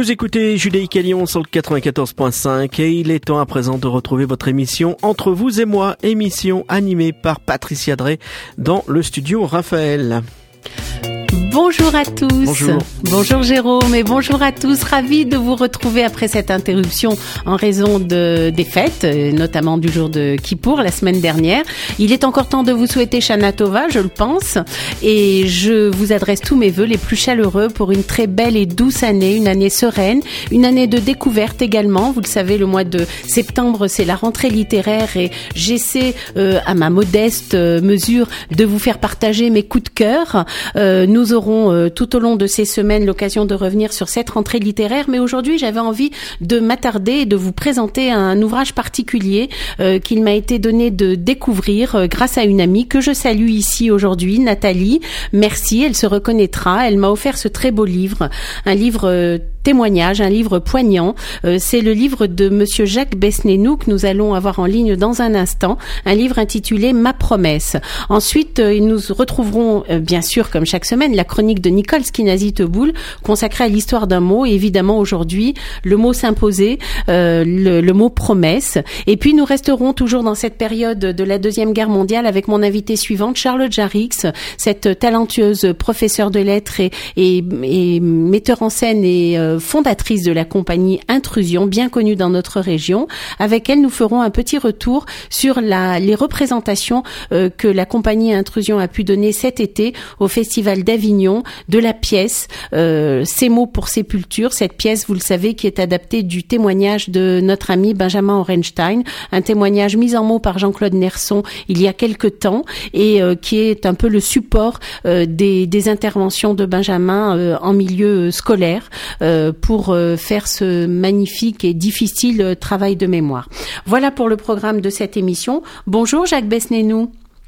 Vous écoutez Judaïka Lyon sur le 94.5 et il est temps à présent de retrouver votre émission Entre vous et moi, émission animée par Patricia Drey dans le studio Raphaël. Bonjour à tous. Bonjour. Bonjour Jérôme et bonjour à tous. Ravi de vous retrouver après cette interruption en raison des fêtes, notamment du jour de Kippour la semaine dernière. Il est encore temps de vous souhaiter Shana Tova, je le pense, et je vous adresse tous mes vœux les plus chaleureux pour une très belle et douce année, une année sereine, une année de découverte également. Vous le savez, le mois de septembre, c'est la rentrée littéraire et j'essaie à ma modeste mesure de vous faire partager mes coups de cœur. Nous aurons tout au long de ces semaines l'occasion de revenir sur cette rentrée littéraire, mais aujourd'hui j'avais envie de m'attarder et de vous présenter un ouvrage particulier qu'il m'a été donné de découvrir grâce à une amie que je salue ici aujourd'hui, Nathalie. Merci, elle se reconnaîtra, elle m'a offert ce très beau livre, un livre témoignage, un livre poignant. C'est le livre de Monsieur Jacques Besnénou que nous allons avoir en ligne dans un instant, un livre intitulé Ma promesse. Ensuite, nous retrouverons bien sûr, comme chaque semaine, la chronique de Nicole Skinazi-Teboul consacrée à l'histoire d'un mot. Et évidemment, aujourd'hui, le mot s'imposait, le mot promesse. Et puis, nous resterons toujours dans cette période de la Deuxième Guerre mondiale avec mon invitée suivante, Charlotte Jarix, cette talentueuse professeure de lettres et metteur en scène et fondatrice de la compagnie Intrusion, bien connue dans notre région. Avec elle, nous ferons un petit retour sur les représentations que la compagnie Intrusion a pu donner cet été au Festival d'Avignon de la pièce Ces mots pour sépulture. Cette pièce, vous le savez, qui est adaptée du témoignage de notre ami Benjamin Orenstein, un témoignage mis en mots par Jean-Claude Nerson il y a quelque temps et qui est un peu le support des interventions de Benjamin en milieu scolaire pour faire ce magnifique et difficile travail de mémoire. Voilà pour le programme de cette émission. Bonjour Jacques Besnénou.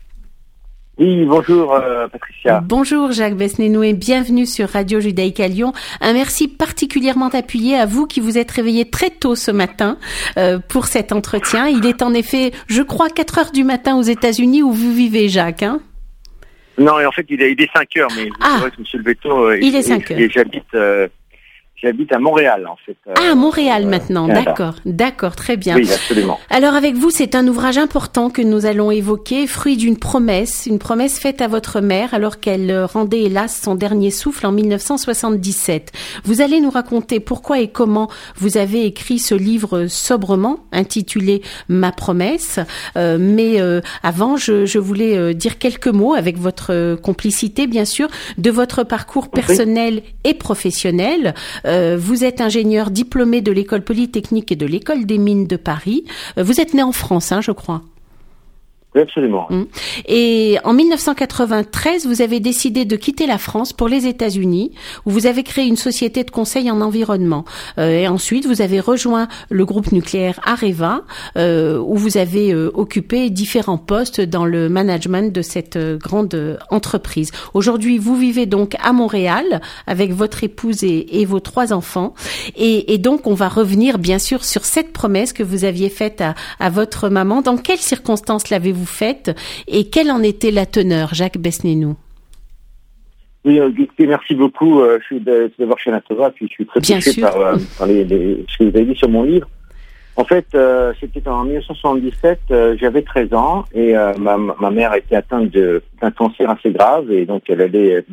Oui, bonjour Patricia. Bonjour Jacques Besnénou et bienvenue sur Radio Judaïka Lyon. Un merci particulièrement appuyé à vous qui vous êtes réveillé très tôt ce matin pour cet entretien. Il est en effet, je crois, 4 heures du matin aux États-Unis où vous vivez, Jacques. Hein? Non, et en fait, il est 5 heures, mais c'est vrai que je me suis levé tôt. Il est 5 heures. Et j'habite à Montréal, en fait. À Montréal maintenant, d'accord, très bien. Oui, absolument. Alors avec vous, c'est un ouvrage important que nous allons évoquer, fruit d'une promesse faite à votre mère alors qu'elle rendait hélas son dernier souffle en 1977. Vous allez nous raconter pourquoi et comment vous avez écrit ce livre sobrement intitulé Ma promesse. Mais avant, je voulais dire quelques mots avec votre complicité, bien sûr, de votre parcours personnel et professionnel. Vous êtes ingénieur diplômé de l'École Polytechnique et de l'École des Mines de Paris. Vous êtes né en France, je crois. Oui, absolument. Et en 1993, vous avez décidé de quitter la France pour les États-Unis, où vous avez créé une société de conseil en environnement. Et ensuite, vous avez rejoint le groupe nucléaire Areva, où vous avez occupé différents postes dans le management de cette grande entreprise. Aujourd'hui, vous vivez donc à Montréal avec votre épouse et vos 3 enfants. Et donc, on va revenir bien sûr sur cette promesse que vous aviez faite à votre maman. Dans quelles circonstances l'avez-vous faite et quelle en était la teneur, Jacques Besnénou? Oui, merci beaucoup. Je suis d'abord chez Natova, puis je suis très touché par ce que vous avez dit sur mon livre. En fait, c'était en 1977, j'avais 13 ans et ma mère a été atteinte d'un cancer assez grave et donc elle allait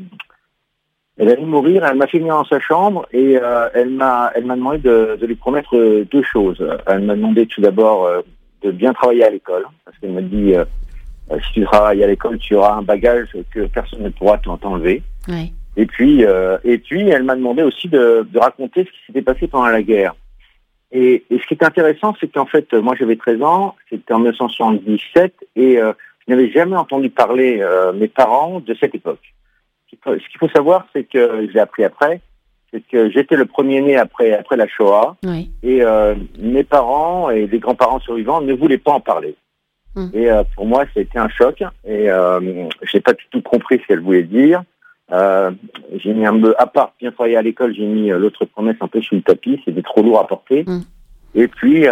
mourir. Elle m'a fait venir dans sa chambre et elle m'a demandé de lui promettre 2 choses. Elle m'a demandé tout d'abord de bien travailler à l'école, parce qu'elle m'a dit si tu travailles à l'école, tu auras un bagage que personne ne pourra t'enlever. Oui. Et puis elle m'a demandé aussi de raconter ce qui s'était passé pendant la guerre. Et ce qui est intéressant, c'est qu'en fait, moi j'avais 13 ans, c'était en 1977, et je n'avais jamais entendu parler mes parents de cette époque. Ce qu'il faut savoir, c'est que je l'ai appris après, c'est que j'étais le premier-né après la Shoah, oui. Et mes parents et les grands-parents survivants ne voulaient pas en parler. Et pour moi, c'était un choc, et je n'ai pas du tout compris ce qu'elle voulait dire. J'ai mis à part bien travailler à l'école, j'ai mis l'autre promesse un peu sous le tapis, c'était trop lourd à porter. Et puis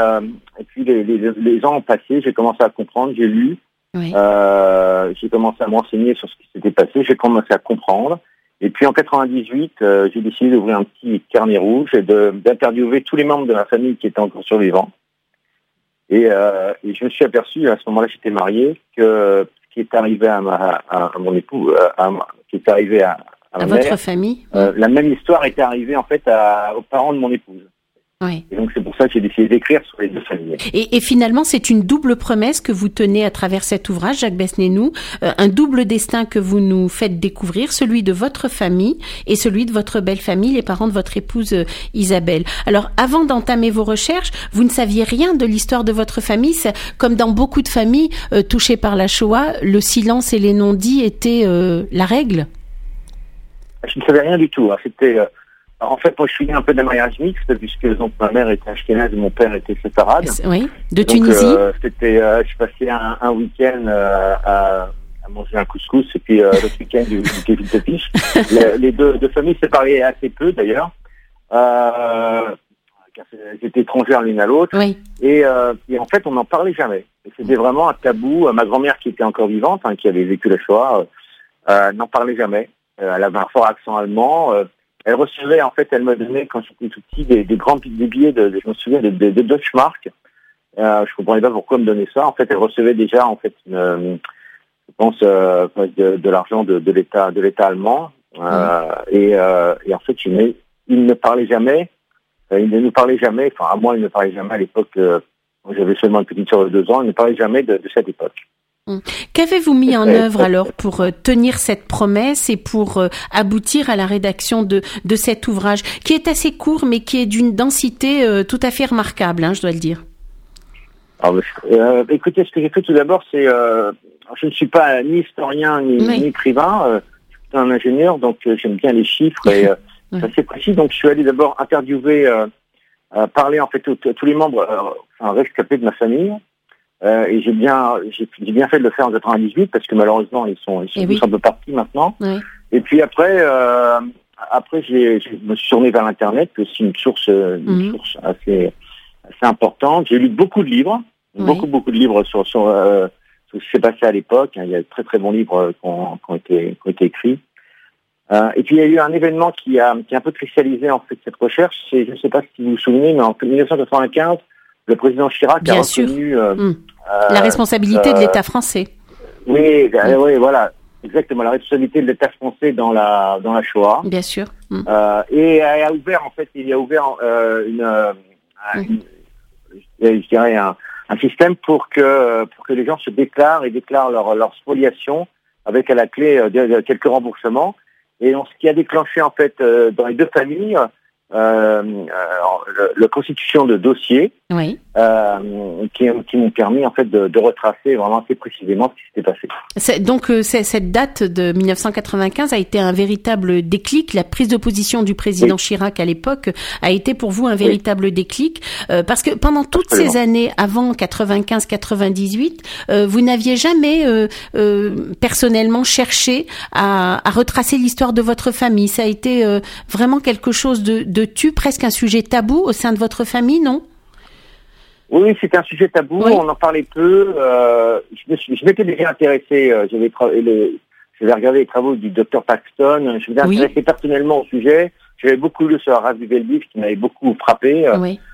les ans ont passé, j'ai commencé à comprendre, j'ai lu, oui. J'ai commencé à m'enseigner sur ce qui s'était passé, j'ai commencé à comprendre. Et puis en 98, j'ai décidé d'ouvrir un petit carnet rouge et d'interviewer tous les membres de ma famille qui étaient encore survivants. Et je me suis aperçu, à ce moment-là, j'étais marié, que ce qui est arrivé à mon époux, qui est arrivé à votre mère, famille, la même histoire était arrivée en fait aux parents de mon épouse. Oui. Et donc c'est pour ça que j'ai décidé d'écrire sur les deux familles. Et finalement, c'est une double promesse que vous tenez à travers cet ouvrage, Jacques Besnénou, un double destin que vous nous faites découvrir, celui de votre famille et celui de votre belle famille, les parents de votre épouse Isabelle. Alors, avant d'entamer vos recherches, vous ne saviez rien de l'histoire de votre famille. Comme dans beaucoup de familles touchées par la Shoah, le silence et les non-dits étaient la règle. Je ne savais rien du tout. C'était en fait, moi, je suis né un peu d'un mariage mixte, puisque donc ma mère était ashkénaze et mon père était séfarade. Oui, de Tunisie. Donc, je passais un week-end à manger un couscous, et puis l'autre week-end du kefil tepish. Les deux familles se parlaient assez peu, d'ailleurs. Car elles étaient étrangères l'une à l'autre. Oui. Et en fait, on n'en parlait jamais. Et c'était vraiment un tabou. Ma grand-mère, qui était encore vivante, qui avait vécu la Shoah, n'en parlait jamais. Elle avait un fort accent allemand. Elle recevait, en fait, elle me donnait, quand j'étais tout petit, des billets je me souviens, de Deutschmark. Je comprenais pas pourquoi elle me donnait ça. En fait, elle recevait déjà, en fait, je pense, de l'argent de l'État allemand. Et en fait, il ne parlait jamais. Il ne nous parlait jamais. Enfin, à moi, il ne parlait jamais à l'époque. J'avais seulement une petite sœur de 2 ans. Il ne parlait jamais de cette époque. Qu'avez-vous mis en œuvre alors pour tenir cette promesse et pour aboutir à la rédaction de cet ouvrage qui est assez court mais qui est d'une densité tout à fait remarquable, je dois le dire. Alors, écoutez, ce que j'ai fait tout d'abord, c'est je ne suis pas ni historien ni écrivain, je suis un ingénieur, donc j'aime bien les chiffres et c'est assez précis. Donc je suis allé d'abord interviewer, parler en fait tous les membres, rescapés de ma famille. Et j'ai bien fait de le faire en 98 parce que malheureusement ils sont tous un peu partis maintenant. Oui. Et puis après je me suis tourné vers l'internet, qui est aussi une source assez importante. J'ai lu beaucoup de livres, beaucoup de livres sur ce qui s'est passé à l'époque. Il y a de très très bons livres qui ont été écrits. Et puis il y a eu un événement qui a un peu cristallisé en fait cette recherche. C'est, je ne sais pas si vous vous souvenez, mais en 1995. Le président Chirac a reconnu la responsabilité de l'État français. Oui, voilà, exactement, la responsabilité de l'État français dans la Shoah. Bien sûr. Et il a ouvert je dirais un système pour que les gens se déclarent leur spoliation avec à la clé quelques remboursements. Et ce qui a déclenché en fait dans les deux familles la constitution de dossiers qui m'ont permis en fait de retracer vraiment assez précisément ce qui s'était passé. Cette date de 1995 a été un véritable déclic. La prise de position du président Chirac à l'époque a été pour vous un véritable déclic parce que pendant toutes ces années avant 95-98, vous n'aviez jamais personnellement cherché à retracer l'histoire de votre famille. Ça a été vraiment quelque chose de presque un sujet tabou au sein de votre famille, non? Oui, c'était un sujet tabou, on en parlait peu. Je m'étais déjà intéressé, j'avais regardé les travaux du docteur Paxton, je m'étais intéressé personnellement au sujet. J'avais beaucoup lu sur Rav Veldiv qui m'avait beaucoup frappé.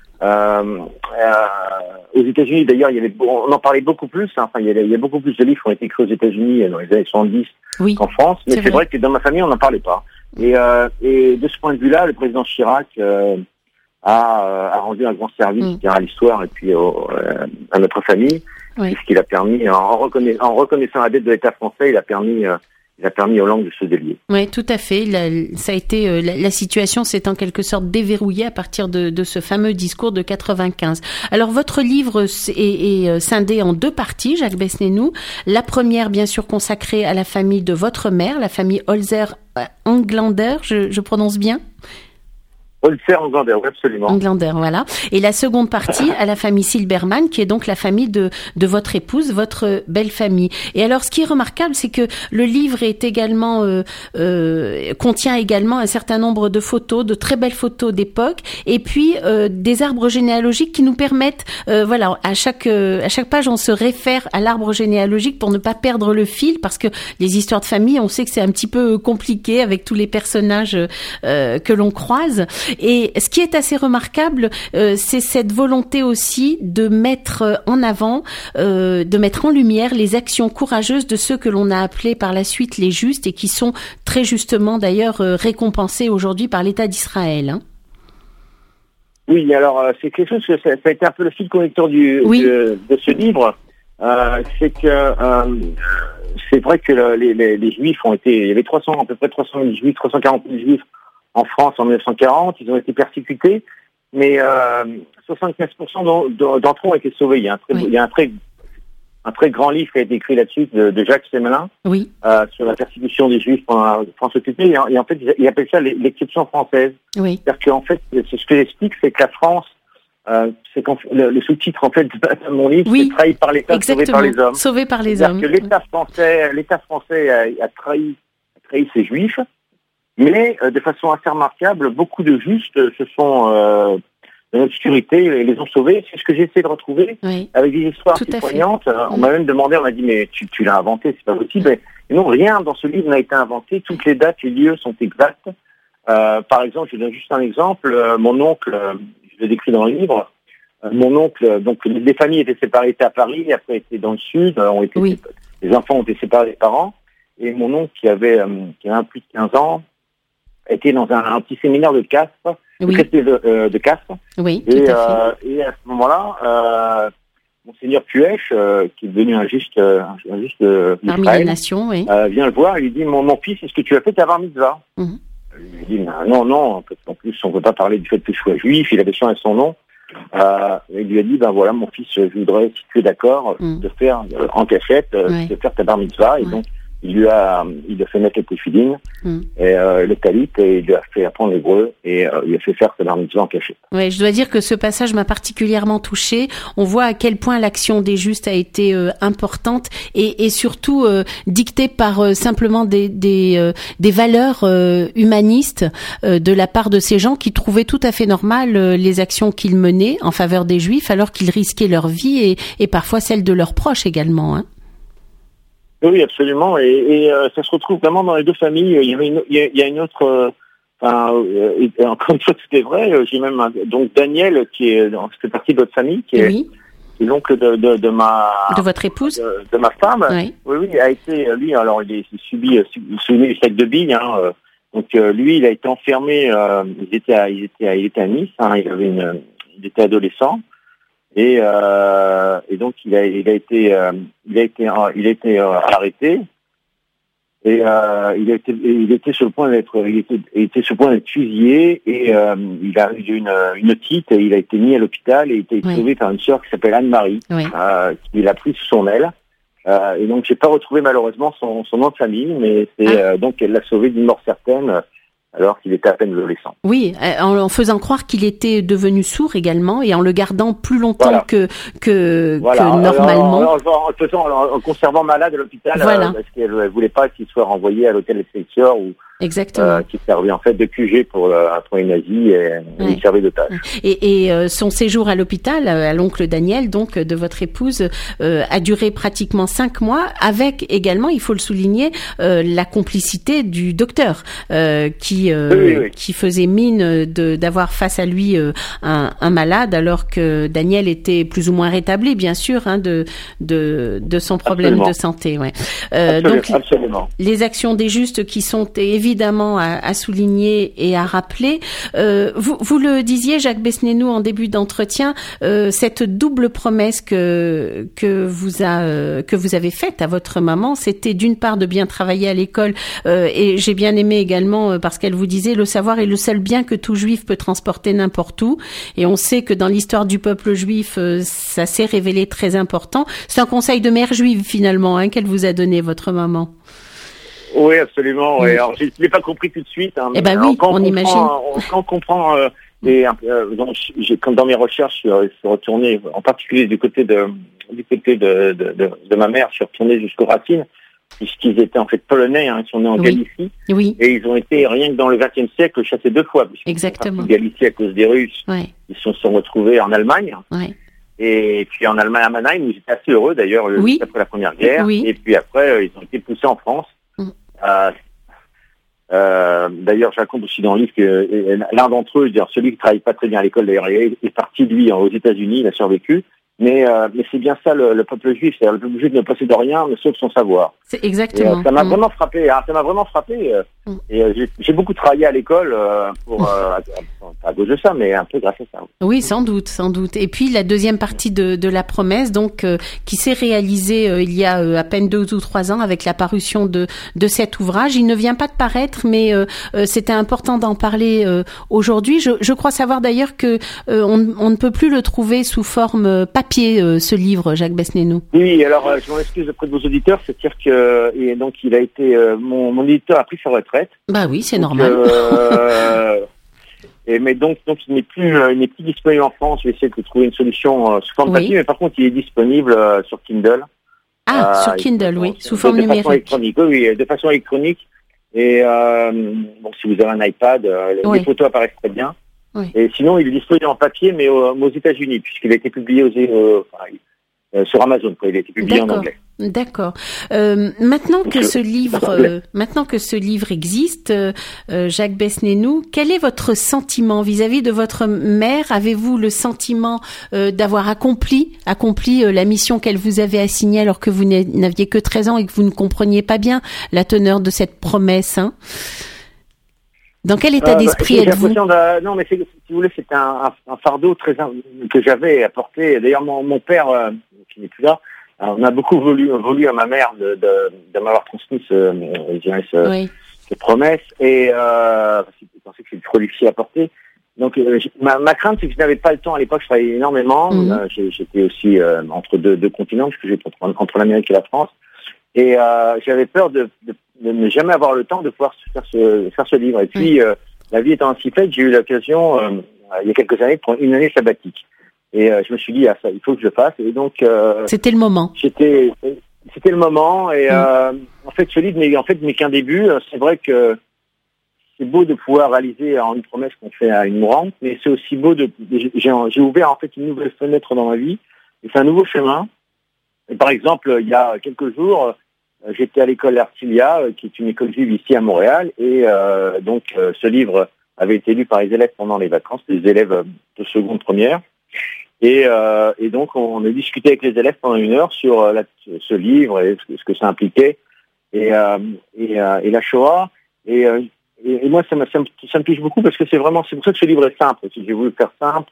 Aux États-Unis, d'ailleurs, on en parlait beaucoup plus. Il y a beaucoup plus de livres qui ont été écrits aux États-Unis dans les années 70 qu'en France. Mais c'est vrai que dans ma famille, on n'en parlait pas. Et de ce point de vue-là, le président Chirac a rendu un grand service à l'histoire et puis à notre famille, puisqu'il a permis, en reconnaissant la dette de l'État français, il a permis aux langues de se délier. Oui, tout à fait. Ça a été la situation s'est en quelque sorte déverrouillée à partir de ce fameux discours de 95. Alors votre livre est scindé en 2 parties, Jacques Besnénou. La première, bien sûr, consacrée à la famille de votre mère, la famille Holzer Englander, je prononce bien? Holzer Englander, oui, absolument. Englander, voilà. Et la seconde partie à la famille Silberman, qui est donc la famille de votre épouse, votre belle famille. Et alors, ce qui est remarquable, c'est que le livre est également contient également un certain nombre de photos, de très belles photos d'époque, et puis des arbres généalogiques qui nous permettent, voilà, à chaque page, on se réfère à l'arbre généalogique pour ne pas perdre le fil, parce que les histoires de famille, on sait que c'est un petit peu compliqué avec tous les personnages que l'on croise. Et ce qui est assez remarquable, c'est cette volonté aussi de mettre en avant, de mettre en lumière les actions courageuses de ceux que l'on a appelés par la suite les justes et qui sont très justement d'ailleurs récompensés aujourd'hui par l'État d'Israël. Hein. Oui, alors c'est quelque chose que ça a été un peu le fil conducteur de ce livre. C'est que c'est vrai que les Juifs ont été, il y avait à peu près 300 000 Juifs, 340 000 Juifs en France en 1940, ils ont été persécutés, mais 75% d'entre eux ont été sauvés. Il y a un très grand livre qui a été écrit là-dessus de Jacques Semelin, sur la persécution des Juifs pendant la France occupée, et en fait il appelle ça l'exception française. Oui. C'est-à-dire qu'en fait, c'est ce que j'explique, c'est que la France, c'est quand le sous-titre en fait de mon livre, c'est trahi par l'État, sauvé par les hommes. Sauvé par les hommes. Que l'État français a trahi ses Juifs, mais de façon assez remarquable, beaucoup de justes se sont dans l'obscurité et les ont sauvés. C'est ce que j'ai essayé de retrouver avec des histoires si poignantes. On m'a même demandé, on m'a dit mais tu l'as inventé, c'est pas possible. Et non, rien dans ce livre n'a été inventé. Toutes les dates, les lieux sont exacts. Par exemple, je donne juste un exemple. Mon oncle, je le décris dans le livre. Mon oncle, donc les familles étaient séparées, étaient à Paris, après étaient dans le sud. Les enfants ont été séparés des parents. Et mon oncle qui avait plus de 15 ans était dans un petit séminaire de Castres, de Castres. Oui, tout à fait. Et à ce moment-là, Monseigneur Puech, qui est devenu un juste parmi les nations, vient le voir et lui dit mon fils, est-ce que tu as fait ta bar mitzvah? Il lui dit non, en plus on ne peut pas parler du fait que tu sois juif, il avait changé son nom. Il lui a dit voilà mon fils, je voudrais, si tu es d'accord, de faire en cachette, de faire ta bar mitzvah. Et donc il lui a fait mettre les téphilines et le talit, et il lui a fait apprendre l'hébreu et il lui a fait faire sa bar mitzvah en cachette. Oui, je dois dire que ce passage m'a particulièrement touchée. On voit à quel point l'action des justes a été importante et surtout dictée par simplement des valeurs humanistes de la part de ces gens qui trouvaient tout à fait normal les actions qu'ils menaient en faveur des Juifs alors qu'ils risquaient leur vie et parfois celle de leurs proches également. Hein. Oui, absolument, et ça se retrouve vraiment dans les deux familles. Il y a une autre, encore une fois, tout est vrai. J'ai même donc Daniel qui fait partie de votre famille, qui est l'oncle de votre épouse, de ma femme. Oui, a été lui. Alors il subi du sac de billes. Donc lui, il a été enfermé. Il était à Nice. Il était adolescent. Et donc il a été arrêté et il était sur le point d'être fusillé et il a eu une otite et il a été mis à l'hôpital et il a été sauvé par une sœur qui s'appelle Anne-Marie qui l'a pris sous son aile. Et donc j'ai pas retrouvé malheureusement son nom de famille, mais c'est donc elle l'a sauvé d'une mort certaine. Alors qu'il était à peine adolescent. Oui, en faisant croire qu'il était devenu sourd également et en le gardant plus longtemps que normalement. En conservant malade à l'hôpital, parce qu'elle ne voulait pas qu'il soit renvoyé à l'hôtel Excelsior ou qui servait en fait de QG pour les nazis et il servait d'otage. Et son séjour à l'hôpital, à l'oncle Daniel, donc de votre épouse, a duré pratiquement 5 mois, avec également, il faut le souligner, la complicité du docteur qui faisait mine d'avoir face à lui un malade, alors que Daniel était plus ou moins rétabli, bien sûr, de son problème de santé. Absolument. Les actions des justes qui sont évidemment à souligner et à rappeler. Vous le disiez, Jacques Besnénou, en début d'entretien, cette double promesse que vous avez faite à votre maman, c'était d'une part de bien travailler à l'école, et j'ai bien aimé également parce qu'elle vous disait le savoir est le seul bien que tout juif peut transporter n'importe où, et on sait que dans l'histoire du peuple juif, ça s'est révélé très important. C'est un conseil de mère juive finalement qu'elle vous a donné, votre maman. Oui, absolument. Oui. Alors, je l'ai pas compris tout de suite. Hein, oui, on imagine. Quand on comprend, comme dans mes recherches, je suis retourné, en particulier du côté de ma mère, je suis retourné jusqu'aux racines, puisqu'ils étaient en fait polonais, ils sont nés en Galicie, et ils ont été, rien que dans le XXe siècle, chassés 2 fois. Exactement. En Galicie à cause des Russes, ils se sont retrouvés en Allemagne. Et puis en Allemagne, à Mannheim, où j'étais assez heureux d'ailleurs, après la Première Guerre. Et puis après, ils ont été poussés en France. D'ailleurs, je raconte aussi dans le livre que l'un d'entre eux, celui qui travaille pas très bien à l'école, d'ailleurs, est parti lui aux États-Unis, il a survécu. Mais c'est bien ça le peuple juif, c'est-à-dire le peuple juif ne possède rien, sauf son savoir. C'est exactement. Et, ça m'a vraiment frappé. Ça m'a vraiment frappé. Et j'ai beaucoup travaillé à l'école à cause de ça, mais un peu grâce à ça. Oui, sans doute. Et puis la deuxième partie de la promesse, donc qui s'est réalisée il y a à peine 2 ou 3 ans avec la parution de cet ouvrage. Il ne vient pas de paraître, mais c'était important d'en parler aujourd'hui. Je crois savoir d'ailleurs que on ne peut plus le trouver sous forme papier, ce livre, Jacques Besnénou. Oui, alors je m'en excuse auprès de vos auditeurs, c'est-à-dire que il a été mon éditeur a pris sa retraite. Bah oui, c'est normal. Mais donc il n'est plus disponible en France. Je vais essayer de trouver une solution sous forme papier, mais par contre il est disponible sur Kindle. Sur Kindle, sous forme numérique. Façon électronique, oui, de façon électronique. Et si vous avez un iPad, les photos apparaissent très bien. Et sinon, il est disponible en papier, mais aux États-Unis, puisqu'il a été publié sur Amazon. Il a été publié en anglais. D'accord. Maintenant que ce livre existe, Jacques Besnénou, quel est votre sentiment vis-à-vis de votre mère? Avez-vous le sentiment d'avoir accompli la mission qu'elle vous avait assignée alors que vous n'aviez que 13 ans et que vous ne compreniez pas bien la teneur de cette promesse, Dans quel état d'esprit êtes-vous? Non, mais si vous voulez, c'est un fardeau que j'avais à porter. D'ailleurs, mon père, qui n'est plus là, on a beaucoup voulu à ma mère de m'avoir transmis cette promesse, et je pensais que c'est trop difficile à porter. Donc, ma crainte, c'est que je n'avais pas le temps. À l'époque, je travaillais énormément. J'étais aussi entre deux continents, parce que j'étais entre l'Amérique et la France. Et j'avais peur de ne jamais avoir le temps de pouvoir faire ce livre. Et puis, la vie étant ainsi faite, j'ai eu l'occasion, il y a quelques années, de prendre une année sabbatique. Et je me suis dit, ça, il faut que je le fasse. Et donc, c'était le moment. C'était le moment. Et en fait, ce livre n'est qu'un début. C'est vrai que c'est beau de pouvoir réaliser une promesse qu'on fait à une mourante, mais c'est aussi beau j'ai ouvert en fait une nouvelle fenêtre dans ma vie. Et c'est un nouveau chemin. Et par exemple, il y a quelques jours, j'étais à l'école Artilia, qui est une école juive ici à Montréal, et donc ce livre avait été lu par les élèves pendant les vacances, les élèves de seconde première, et donc on a discuté avec les élèves pendant 1 heure sur ce livre et ce que ça impliquait, et la Shoah, et moi ça me touche beaucoup parce que c'est pour ça que ce livre est simple. J'ai voulu le faire simple,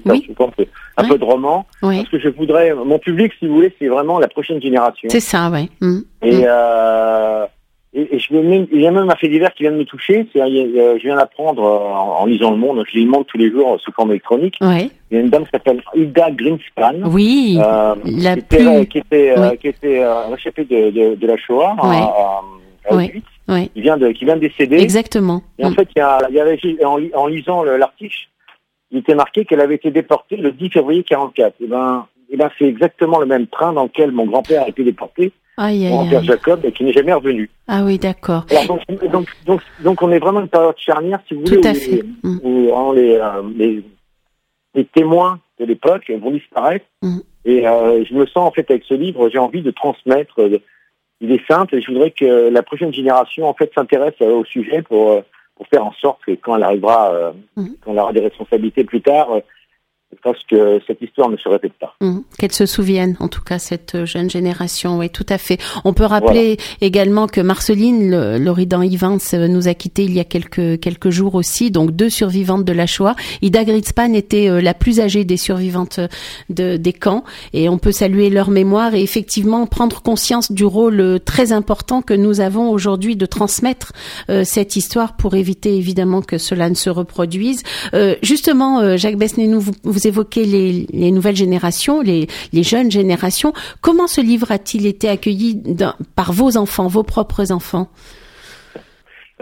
un peu de roman, parce que je voudrais, mon public, si vous voulez, c'est vraiment la prochaine génération. C'est ça, oui. Et il y a même un fait divers qui vient de me toucher. Je viens d'apprendre en lisant Le Monde. Je lis Le Monde tous les jours sous forme électronique. Il y a une dame qui s'appelle Hilda Greenspan. Oui. Qui était réchappée de la Shoah à Auschwitz. Qui vient de décéder. Exactement. Et en fait, en lisant l'article, il était marqué qu'elle avait été déportée le 10 février 1944. Et ben, c'est exactement le même train dans lequel mon grand-père a été déporté. Mon grand-père Jacob, et qui n'est jamais revenu. Ah oui, d'accord. Alors, donc on est vraiment une période charnière, si vous voulez, tout à fait. Où les témoins de l'époque vont disparaître. Et je me sens, en fait, avec ce livre, j'ai envie de transmettre. Il est simple, et je voudrais que la prochaine génération, en fait, s'intéresse au sujet pour faire en sorte que quand elle arrivera, quand elle aura des responsabilités plus tard, parce que cette histoire ne se répète pas. Qu'elle se souvienne, en tout cas, cette jeune génération, oui, tout à fait. On peut rappeler également que Marceline Loridan-Ivans nous a quittés il y a quelques jours aussi, donc 2 survivantes de la Shoah. Hilda Greenspan était la plus âgée des survivantes des camps, et on peut saluer leur mémoire et effectivement prendre conscience du rôle très important que nous avons aujourd'hui de transmettre cette histoire pour éviter évidemment que cela ne se reproduise. Justement, Jacques Besnénou, vous évoquez les nouvelles générations, les jeunes générations. Comment ce livre a-t-il été accueilli par vos enfants, vos propres enfants?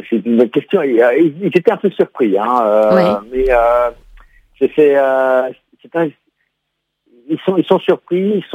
c'est une bonne question. Ils étaient un peu surpris, mais ils sont surpris, ils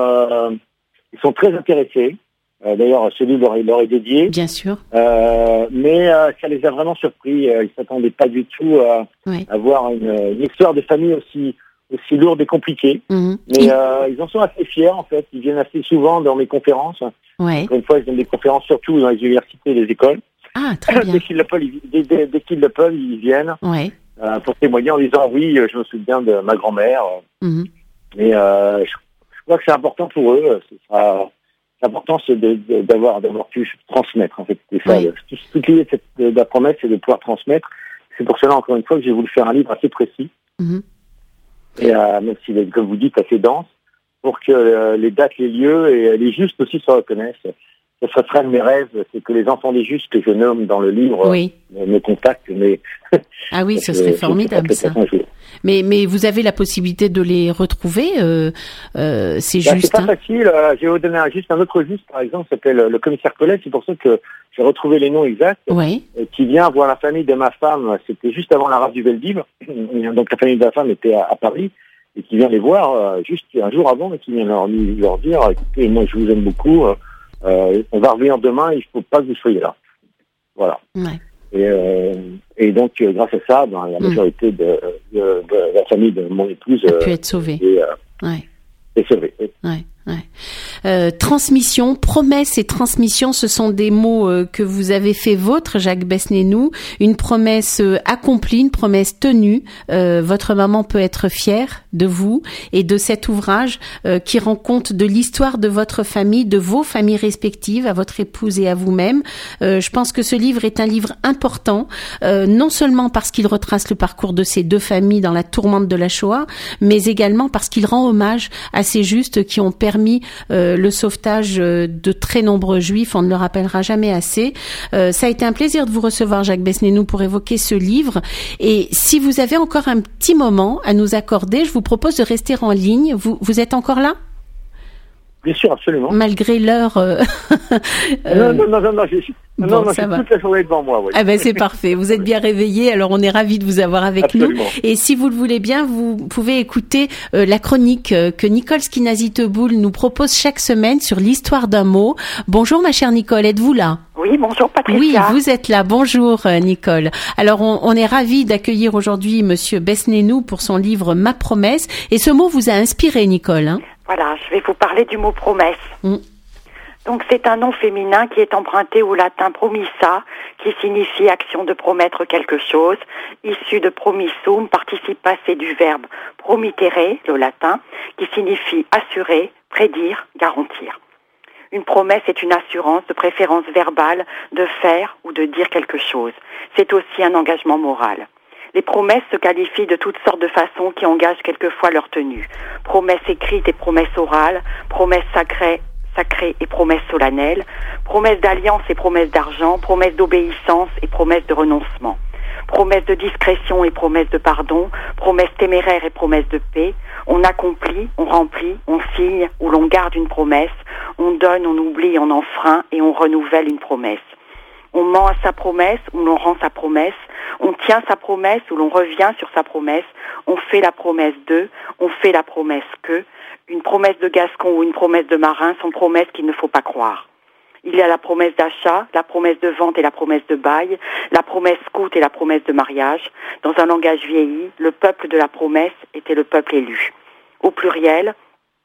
sont très intéressés. D'ailleurs, ce livre leur est dédié. Bien sûr. Mais ça les a vraiment surpris. Ils s'attendaient pas du tout à voir une histoire de famille aussi lourde et compliquée. Mmh. Mais ils en sont assez fiers, en fait. Ils viennent assez souvent dans mes conférences. Ouais. Encore une fois, ils donnent des conférences surtout dans les universités et les écoles. Ah, très bien. Dès qu'ils le peuvent, ils viennent pour témoigner en disant oui, je me souviens de ma grand-mère. Mmh. Mais je crois que c'est important pour eux. L'important, c'est d'avoir pu transmettre, en fait. C'est ça. Toute l'idée de la promesse, c'est de pouvoir transmettre. C'est pour cela, encore une fois, que j'ai voulu faire un livre assez précis. Mmh. Et même s'il est, comme vous dites, assez dense, pour que les dates, les lieux et les justes aussi se reconnaissent. Ça serait un de mes rêves, c'est que les enfants des justes que je nomme dans le livre me contactent. Mais ah oui, ce serait formidable, ça. Mais vous avez la possibilité de les retrouver, c'est juste. C'est pas facile. Je vais vous donner juste un autre juste, par exemple, qui s'appelle le commissaire Collet. C'est pour ça que j'ai retrouvé les noms exacts. Qui vient voir la famille de ma femme. C'était juste avant la rafle du Veldiv. Donc la famille de ma femme était à Paris. Et qui vient les voir juste un jour avant, et qui vient leur dire, écoutez, moi je vous aime beaucoup. On va revenir demain, il ne faut pas que vous soyez là. Voilà. Ouais. Et donc, grâce à ça, la majorité de la famille de mon épouse a pu être sauvée. Est sauvée. Transmission, promesse et transmission, ce sont des mots que vous avez fait vôtres, Jacques Besnénou. Une promesse accomplie, une promesse tenue. Votre maman peut être fière de vous et de cet ouvrage qui rend compte de l'histoire de votre famille, de vos familles respectives, à votre épouse et à vous-même. Je pense que ce livre est un livre important, non seulement parce qu'il retrace le parcours de ces deux familles dans la tourmente de la Shoah, mais également parce qu'il rend hommage à ces justes qui ont permis le sauvetage de très nombreux juifs, on ne le rappellera jamais assez. Ça a été un plaisir de vous recevoir, Jacques Besnénou, pour évoquer ce livre. Et si vous avez encore un petit moment à nous accorder, je vous propose de rester en ligne. Vous êtes encore là ? Bien sûr, absolument. Malgré l'heure. Non, j'ai toute la journée devant moi. Oui. Ah ben c'est parfait. Vous êtes bien réveillé, alors on est ravis de vous avoir avec absolument. Nous. Et si vous le voulez bien, vous pouvez écouter la chronique que Nicole Skinazi-Teboul nous propose chaque semaine sur l'histoire d'un mot. Bonjour ma chère Nicole, êtes-vous là ? Oui, bonjour Patricia. Oui, vous êtes là. Bonjour Nicole. Alors on est ravis d'accueillir aujourd'hui Monsieur Besnénou pour son livre Ma promesse. Et ce mot vous a inspiré, Nicole, hein ? Voilà, je vais vous parler du mot promesse. Donc c'est un nom féminin qui est emprunté au latin promissa, qui signifie action de promettre quelque chose, issu de promissum, participe passé du verbe promittere, le latin, qui signifie assurer, prédire, garantir. Une promesse est une assurance, de préférence verbale, de faire ou de dire quelque chose. C'est aussi un engagement moral. Les promesses se qualifient de toutes sortes de façons qui engagent quelquefois leur tenue. Promesses écrites et promesses orales, promesses sacrées et promesses solennelles, promesses d'alliance et promesses d'argent, promesses d'obéissance et promesses de renoncement, promesses de discrétion et promesses de pardon, promesses téméraires et promesses de paix. On accomplit, on remplit, on signe ou l'on garde une promesse, on donne, on oublie, on enfreint et on renouvelle une promesse. On ment à sa promesse ou l'on rend sa promesse, on tient sa promesse ou l'on revient sur sa promesse, on fait la promesse de, on fait la promesse que. Une promesse de gascon ou une promesse de marin sont promesses qu'il ne faut pas croire. Il y a la promesse d'achat, la promesse de vente et la promesse de bail, la promesse scout et la promesse de mariage. Dans un langage vieilli, le peuple de la promesse était le peuple élu. Au pluriel,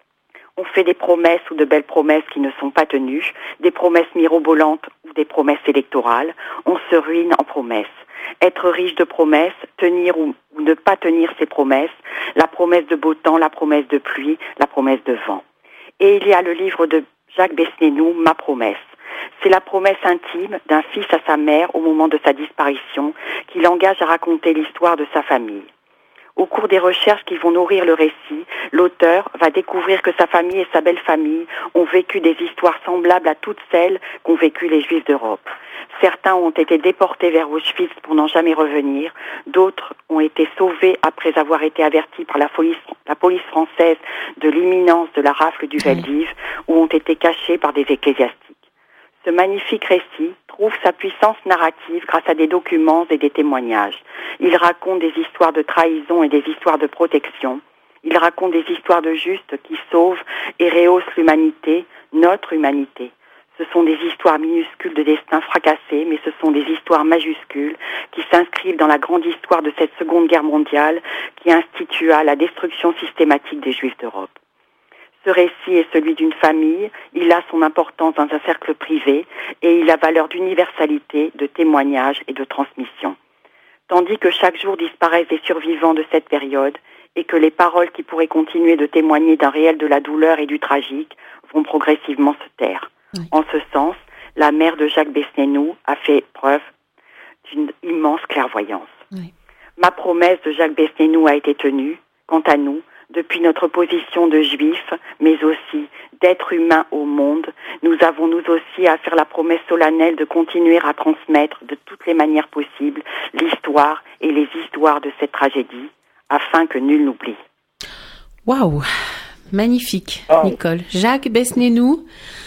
on fait des promesses ou de belles promesses qui ne sont pas tenues, des promesses mirobolantes ou des promesses électorales. On se ruine en promesses. Être riche de promesses, tenir ou ne pas tenir ses promesses, la promesse de beau temps, la promesse de pluie, la promesse de vent. Et il y a le livre de Jacques Besnénou, Ma promesse. C'est la promesse intime d'un fils à sa mère au moment de sa disparition qui l'engage à raconter l'histoire de sa famille. Au cours des recherches qui vont nourrir le récit, l'auteur va découvrir que sa famille et sa belle famille ont vécu des histoires semblables à toutes celles qu'ont vécues les Juifs d'Europe. Certains ont été déportés vers Auschwitz pour n'en jamais revenir. D'autres ont été sauvés après avoir été avertis par la police française de l'imminence de la rafle du Veldiv ou ont été cachés par des ecclésiastiques. Ce magnifique récit trouve sa puissance narrative grâce à des documents et des témoignages. Il raconte des histoires de trahison et des histoires de protection. Il raconte des histoires de justes qui sauvent et rehaussent l'humanité, notre humanité. Ce sont des histoires minuscules de destins fracassés, mais ce sont des histoires majuscules qui s'inscrivent dans la grande histoire de cette Seconde Guerre mondiale qui institua la destruction systématique des Juifs d'Europe. Ce récit est celui d'une famille, il a son importance dans un cercle privé et il a valeur d'universalité, de témoignage et de transmission. Tandis que chaque jour disparaissent des survivants de cette période et que les paroles qui pourraient continuer de témoigner d'un réel de la douleur et du tragique vont progressivement se taire. Oui. En ce sens, la mère de Jacques Besnénou a fait preuve d'une immense clairvoyance. Oui. Ma promesse de Jacques Besnénou a été tenue, quant à nous, depuis notre position de juifs, mais aussi d'êtres humains au monde. Nous avons nous aussi à faire la promesse solennelle de continuer à transmettre de toutes les manières possibles l'histoire et les histoires de cette tragédie, afin que nul n'oublie. Waouh, magnifique, Nicole. Jacques Besnénou.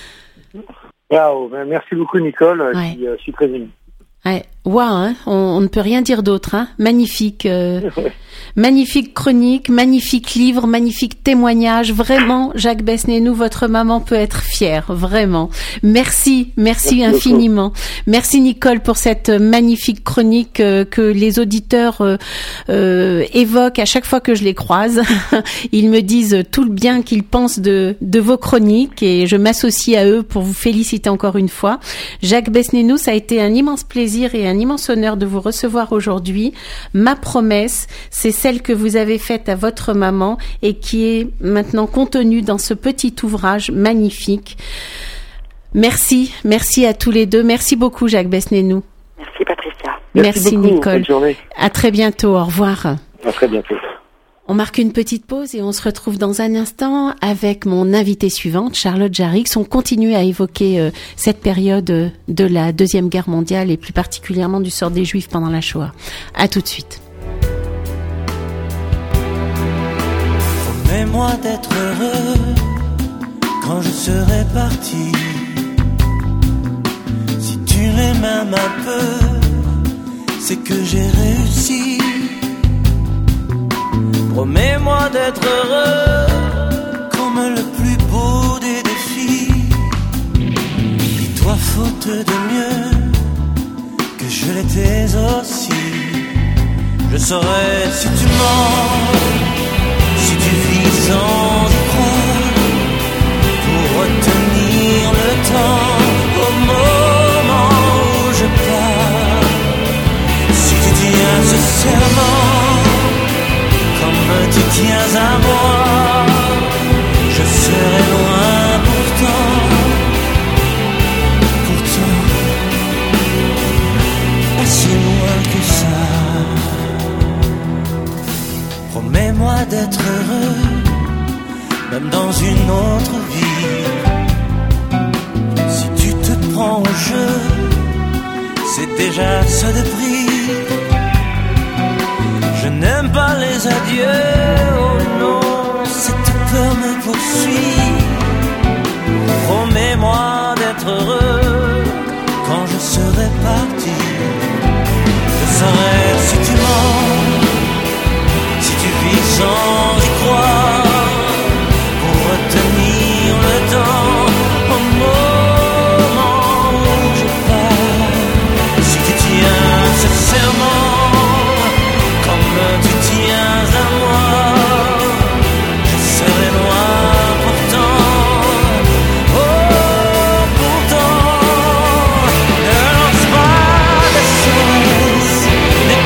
Wow, merci beaucoup Nicole, je suis très ému. Ouais. Wow, hein, on ne peut rien dire d'autre. Hein. Magnifique, magnifique chronique, magnifique livre, magnifique témoignage. Vraiment, Jacques Besnénou, votre maman peut être fière, vraiment. Merci infiniment. Beaucoup. Merci Nicole pour cette magnifique chronique que les auditeurs évoquent à chaque fois que je les croise. Ils me disent tout le bien qu'ils pensent de vos chroniques et je m'associe à eux pour vous féliciter encore une fois. Jacques Besnénou, ça a été un immense plaisir et un immense honneur de vous recevoir aujourd'hui. Ma promesse, c'est celle que vous avez faite à votre maman et qui est maintenant contenue dans ce petit ouvrage magnifique. Merci à tous les deux. Merci beaucoup Jacques Besnénou. Merci Patricia. Merci beaucoup. Nicole. Bonne journée. À très bientôt. Au revoir. À très bientôt. On marque une petite pause et on se retrouve dans un instant avec mon invitée suivante, Charlotte Jarix. On continue à évoquer cette période de la Deuxième Guerre mondiale et plus particulièrement du sort des Juifs pendant la Shoah. À tout de suite. Promets-moi d'être heureux quand je serai parti. Si tu m'aimes un peu, c'est que j'ai réussi. Promets-moi d'être heureux comme le plus beau des défis. Dis-toi faute de mieux que je l'étais aussi. Je saurais si tu mens, si tu vis sans y croire, pour retenir le temps au moment où je pars. Si tu tiens ce serment comme tu tiens à moi, je serai loin pourtant, assez loin que ça. Promets-moi d'être heureux, même dans une autre vie. Si tu te prends au jeu, c'est déjà ça de prix. Je n'aime pas les adieux, oh non, cette peur me poursuit. Promets-moi d'être heureux quand je serai parti. Je saurai si tu mens, si tu vis sans y croire, pour retenir le temps au moment où je pars. Si tu tiens ce serment tu tiens à moi, je serai loin pourtant, oh pourtant. Ne lance pas de SOS, n'aie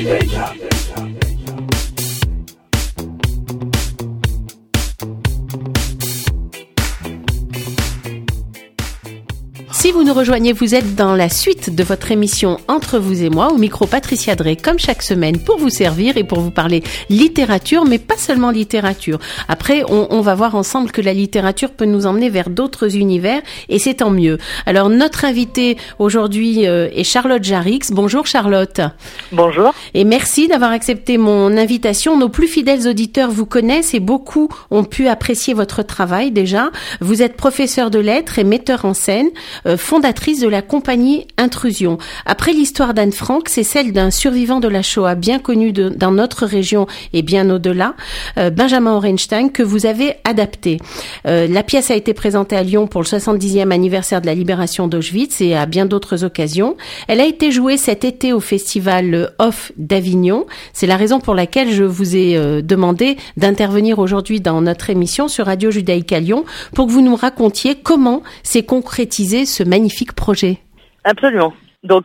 Si vous nous rejoignez, vous êtes dans la suite de votre émission Entre vous et moi, au micro Patricia Drey, comme chaque semaine, pour vous servir et pour vous parler littérature, mais pas seulement littérature. Après, on va voir ensemble que la littérature peut nous emmener vers d'autres univers, et c'est tant mieux. Alors, notre invitée aujourd'hui est Charlotte Jarix. Bonjour Charlotte. Bonjour. Et merci d'avoir accepté mon invitation. Nos plus fidèles auditeurs vous connaissent et beaucoup ont pu apprécier votre travail déjà. Vous êtes professeur de lettres et metteur en scène, fondatrice de la compagnie Intrusion. Après l'histoire d'Anne Frank, c'est celle d'un survivant de la Shoah bien connu dans notre région et bien au-delà, Benjamin Orenstein, que vous avez adapté. La pièce a été présentée à Lyon pour le 70e anniversaire de la libération d'Auschwitz et à bien d'autres occasions. Elle a été jouée cet été au festival Off d'Avignon. C'est la raison pour laquelle je vous ai demandé d'intervenir aujourd'hui dans notre émission sur Radio Judaïka Lyon pour que vous nous racontiez comment s'est concrétisé ce magnifique projet. Absolument. Donc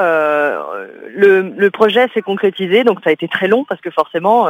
là, le projet s'est concrétisé, donc ça a été très long parce que forcément,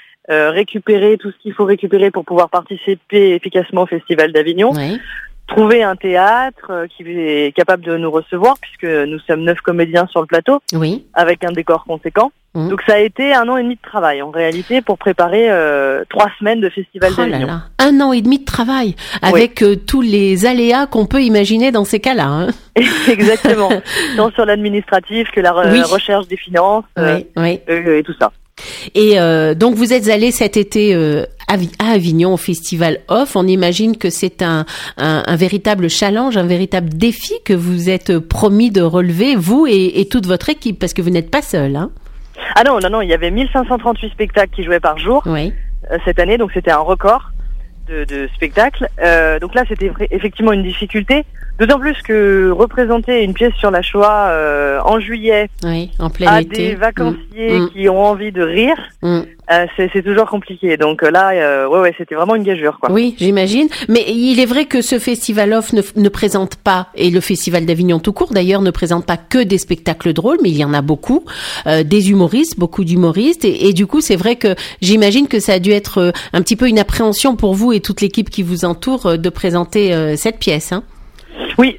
récupérer tout ce qu'il faut récupérer pour pouvoir participer efficacement au Festival d'Avignon, oui. Trouver un théâtre qui est capable de nous recevoir, puisque nous sommes 9 comédiens sur le plateau, oui. Avec un décor conséquent. Donc ça a été 1 an et demi de travail en réalité pour préparer 3 semaines de Festival d'Avignon. Là là. 1 an et demi de travail avec oui. Tous les aléas qu'on peut imaginer dans ces cas-là. Hein. Exactement. Tant sur l'administratif que la oui. Recherche des finances oui. Et tout ça. Et donc vous êtes allé cet été à Avignon au Festival Off. On imagine que c'est un véritable challenge, un véritable défi que vous êtes promis de relever, vous et toute votre équipe, parce que vous n'êtes pas seul. Hein. Ah non, il y avait 1538 spectacles qui jouaient par jour oui. Cette année, donc c'était un record de spectacles. Donc là, c'était effectivement une difficulté, d'autant plus que représenter une pièce sur la Shoah en juillet oui, en plein à été. Des vacanciers qui ont envie de rire, c'est toujours compliqué. Donc là, ouais, c'était vraiment une gageure, quoi. Oui, j'imagine. Mais il est vrai que ce Festival Off ne présente pas, et le Festival d'Avignon tout court d'ailleurs, ne présente pas que des spectacles drôles, mais il y en a beaucoup, des humoristes, beaucoup d'humoristes, et du coup, c'est vrai que j'imagine que ça a dû être un petit peu une appréhension pour vous et toute l'équipe qui vous entoure de présenter cette pièce, hein. Oui,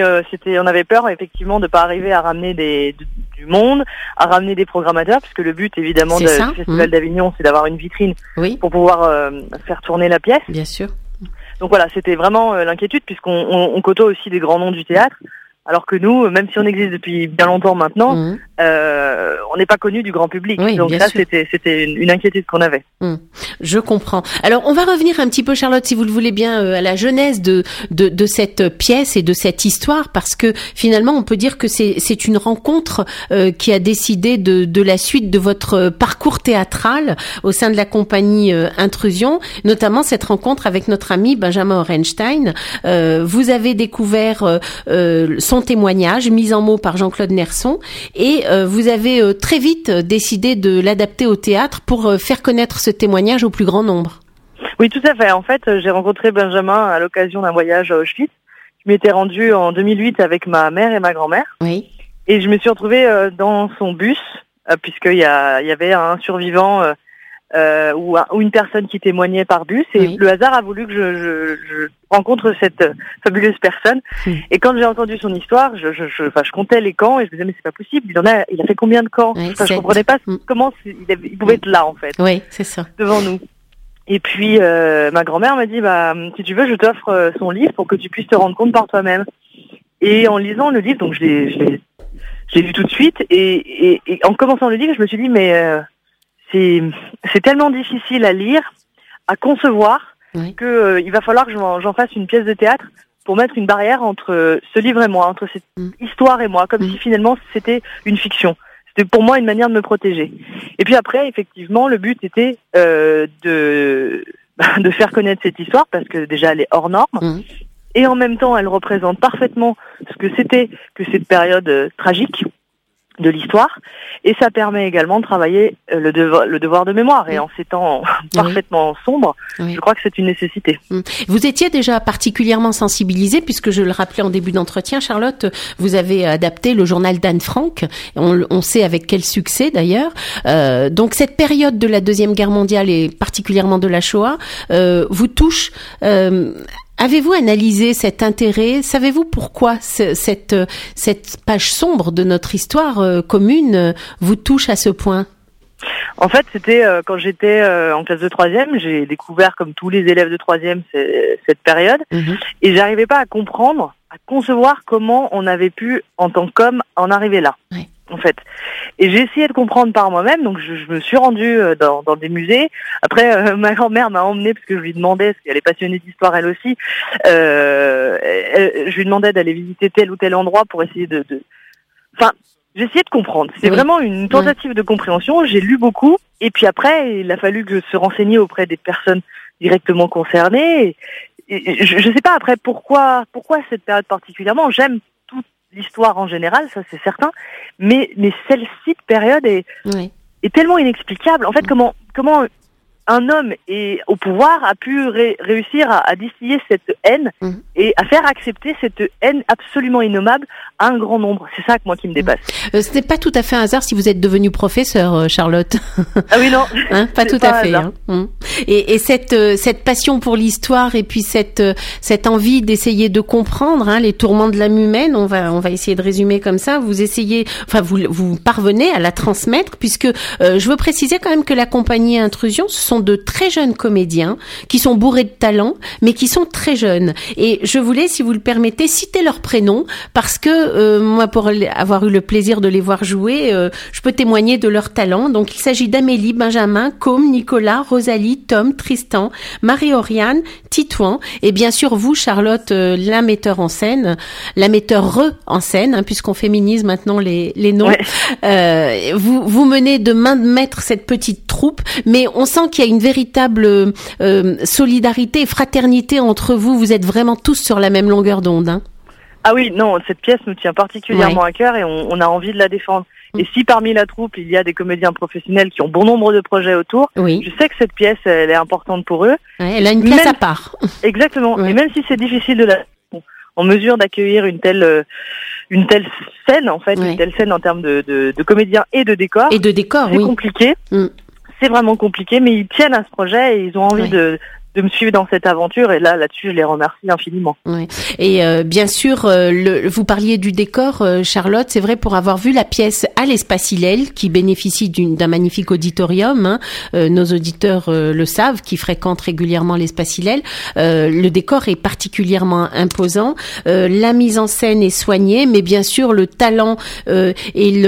on avait peur effectivement de pas arriver à ramener du monde, à ramener des programmateurs, puisque le but évidemment du Festival d'Avignon, c'est d'avoir une vitrine oui. pour pouvoir faire tourner la pièce. Bien sûr. Donc voilà, c'était vraiment l'inquiétude, puisqu'on côtoie aussi des grands noms du théâtre. Alors que nous, même si on existe depuis bien longtemps maintenant, on n'est pas connu du grand public. Oui, donc ça, c'était une inquiétude qu'on avait. Je comprends. Alors, on va revenir un petit peu, Charlotte, si vous le voulez bien, à la genèse de cette pièce et de cette histoire, parce que finalement, on peut dire que c'est une rencontre qui a décidé de la suite de votre parcours théâtral au sein de la compagnie Intrusion, notamment cette rencontre avec notre ami Benjamin Orenstein. Vous avez découvert son témoignage mis en mots par Jean-Claude Nerson et vous avez très vite décidé de l'adapter au théâtre pour faire connaître ce témoignage au plus grand nombre. Oui, tout à fait. En fait, j'ai rencontré Benjamin à l'occasion d'un voyage à Auschwitz. Je m'étais rendue en 2008 avec ma mère et ma grand-mère. Oui. Et je me suis retrouvée dans son bus puisqu'il y avait un survivant ou une personne qui témoignait par bus et oui. Le hasard a voulu que je rencontre cette fabuleuse personne et quand j'ai entendu son histoire je comptais les camps et je me disais mais c'est pas possible, il a fait combien de camps, je comprenais pas comment il pouvait être là en fait c'est ça. Devant nous. Et puis ma grand-mère m'a dit si tu veux je t'offre son livre pour que tu puisses te rendre compte par toi-même. Et en lisant le livre, donc je l'ai lu tout de suite et en commençant le livre je me suis dit mais c'est tellement difficile à lire, à concevoir, que il va falloir que j'en fasse une pièce de théâtre pour mettre une barrière entre ce livre et moi, entre cette histoire et moi, comme si finalement c'était une fiction. C'était pour moi une manière de me protéger. Et puis après, effectivement, le but était de faire connaître cette histoire, parce que déjà elle est hors norme, et en même temps elle représente parfaitement ce que c'était que cette période tragique. de l'histoire, et ça permet également de travailler le devoir de mémoire. Et en ces temps parfaitement sombres, je crois que c'est une nécessité. Vous étiez déjà particulièrement sensibilisée, puisque je le rappelais en début d'entretien, Charlotte, vous avez adapté le journal d'Anne Frank, on sait avec quel succès d'ailleurs. Donc cette période de la Deuxième Guerre mondiale et particulièrement de la Shoah vous touche. Avez-vous analysé cet intérêt? Savez-vous pourquoi cette page sombre de notre histoire commune vous touche à ce point? En fait, c'était quand j'étais en classe de 3e, j'ai découvert, comme tous les élèves de 3e, cette période, et j'arrivais pas à comprendre, à concevoir comment on avait pu, en tant qu'homme, en arriver là. Ouais. En fait. Et j'ai essayé de comprendre par moi-même, donc je me suis rendue dans des musées. Après, ma grand-mère m'a emmenée, parce que je lui demandais, parce qu'elle est passionnée d'histoire elle aussi, je lui demandais d'aller visiter tel ou tel endroit pour essayer Enfin, j'ai essayé de comprendre. C'était vraiment une tentative de compréhension. J'ai lu beaucoup, et puis après, il a fallu que se renseigner auprès des personnes directement concernées. Et je sais pas après pourquoi cette période particulièrement. J'aime toute l'histoire en général, ça c'est certain, mais celle-ci de période est tellement inexplicable. En fait, comment un homme au pouvoir a pu réussir à distiller cette haine et à faire accepter cette haine absolument innommable à un grand nombre. C'est ça qui me dépasse. Ce n'est pas tout à fait un hasard si vous êtes devenue professeure, Charlotte. Ah oui, non. Pas tout à fait. Et cette passion pour l'histoire et puis cette envie d'essayer de comprendre les tourments de l'âme humaine, on va essayer de résumer comme ça. Vous parvenez à la transmettre, puisque je veux préciser quand même que la compagnie Intrusion, ce sont de très jeunes comédiens qui sont bourrés de talent, mais qui sont très jeunes. Et je voulais, si vous le permettez, citer leurs prénoms, parce que moi, pour avoir eu le plaisir de les voir jouer, je peux témoigner de leur talent. Donc, il s'agit d'Amélie, Benjamin, Côme, Nicolas, Rosalie, Tom, Tristan, Marie-Oriane, Titouan, et bien sûr vous, Charlotte, la metteur en scène, la metteur en scène, puisqu'on féminise maintenant les noms. Ouais. Vous menez de main de maître cette petite troupe, mais on sent qu'il y a une véritable solidarité et fraternité entre vous. Vous êtes vraiment tous sur la même longueur d'onde. Ah oui, non, cette pièce nous tient particulièrement à cœur et on a envie de la défendre. Et si parmi la troupe, il y a des comédiens professionnels qui ont bon nombre de projets autour, je sais que cette pièce, elle est importante pour eux. Ouais, elle a une place à part. Exactement. Ouais. Et même si c'est difficile en mesure d'accueillir une telle scène, en fait, une telle scène en termes de comédiens et de décors. Et de décors, c'est compliqué. C'est vraiment compliqué, mais ils tiennent à ce projet et ils ont envie de me suivre dans cette aventure, et là-dessus, je les remercie infiniment. Ouais. Et bien sûr, vous parliez du décor, Charlotte, c'est vrai, pour avoir vu la pièce à l'Espace Hillel, qui bénéficie d'un magnifique auditorium, nos auditeurs le savent, qui fréquentent régulièrement l'Espace Hillel, le décor est particulièrement imposant, la mise en scène est soignée, mais bien sûr, le talent et